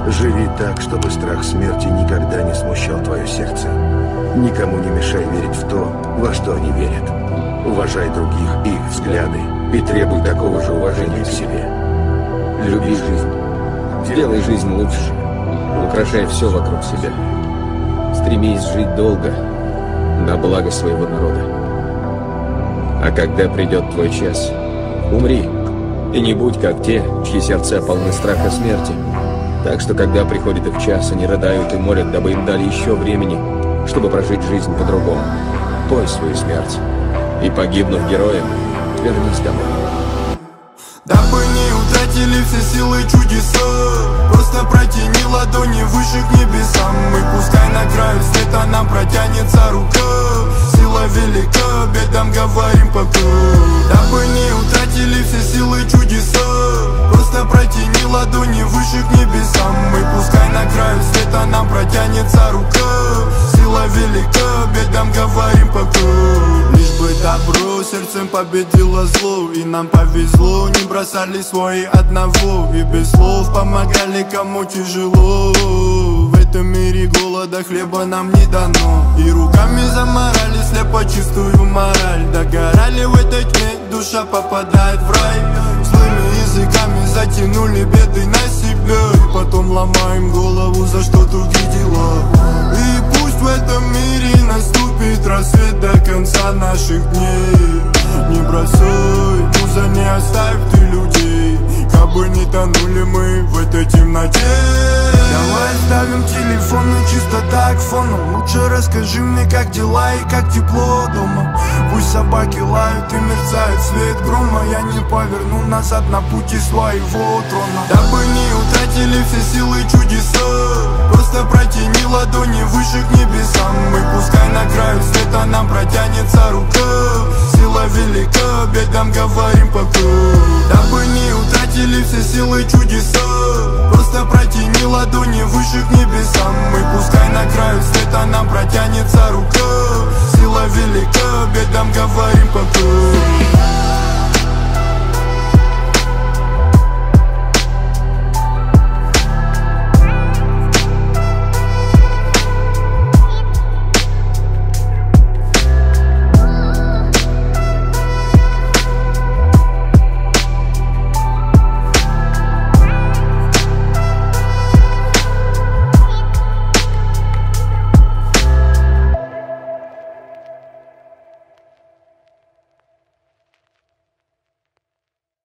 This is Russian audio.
Живи так, чтобы страх смерти никогда не смущал твое сердце. Никому не мешай верить в то, во что они верят. Уважай других и их взгляды и требуй такого же уважения к себе. Люби жизнь. Сделай жизнь лучше. Украшай все вокруг себя. Стремись жить долго, на благо своего народа. А когда придет твой час, умри. И не будь как те, чьи сердца полны страха смерти. Так что, когда приходит их час, они рыдают и молят, дабы им дали еще времени, чтобы прожить жизнь по-другому. Пой свою смерть. И, погибнув героем, вернись домой. Дабы не утратили все силы чудеса, просто протяни ладони выше к небесам. И пускай на краю света нам протянется рука. Сила велика, бедам говорим пока. Дабы не утратили все силы чудеса, просто протяни ладони выше к небесам. И пускай на краю света нам протянется рука. Сила велика, бедам говорим пока. Лишь бы добро сердцем победило зло. И нам повезло, не бросали свои одного. И без слов помогали кому тяжело. В этом мире голода хлеба нам не дано. И руками заморали слепо чистую мораль. Догорали в этой тьме, душа попадает в рай. Злыми языками затянули беды на себя. И потом ломаем голову за что другие дела. И пусть в этом мире наступит рассвет до конца наших дней. Не бросай, муза, не оставь ты людей. Как бы не тонули мы в этой темноте. Давай ставим телефоны чисто так фоном. Лучше расскажи мне, как дела и как тепло дома. Пусть собаки лают и мерцает свет грома. Я не поверну назад на пути своего трона. Дабы не утратили все силы чудеса, просто протяни ладони выше к небесам. И пускай на краю света нам протянется рука. Сила велика, бедам говорим пока. Дабы не утратили все силы чудеса, просто протяни ладони выше к небесам. И пускай на краю света нам протянется рука. Сила велика, бедам говорим пока.